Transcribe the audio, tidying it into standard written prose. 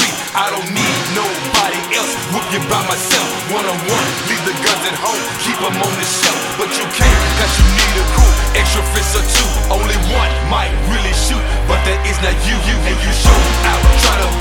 street. I don't need nobody else, whoop you by myself. One-on-one, leave the guns at home, keep them on the shelf. But you can't, cause you need a crew, extra fists or two. Only one might really shoot, but that is not you. And you show out, try to